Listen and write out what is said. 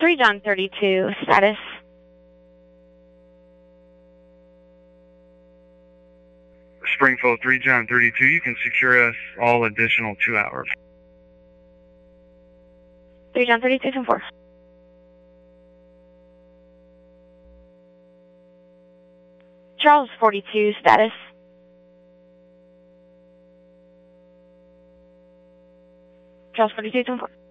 3 John 32, status. Springfield 3 John 32, you can secure us all additional 2 hours. 3 John 32, 10-4. Charles 42, status. Charles 42, 10-4.